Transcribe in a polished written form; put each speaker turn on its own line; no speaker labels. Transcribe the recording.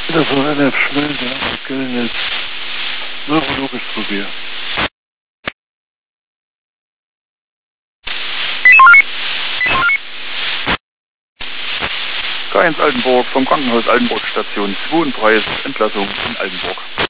Das war relativ schnell, ja. Wir können jetzt neurologisch probieren.
K1 Altenburg vom Krankenhaus Altenburg Station 2 Preis Entlassung in Altenburg.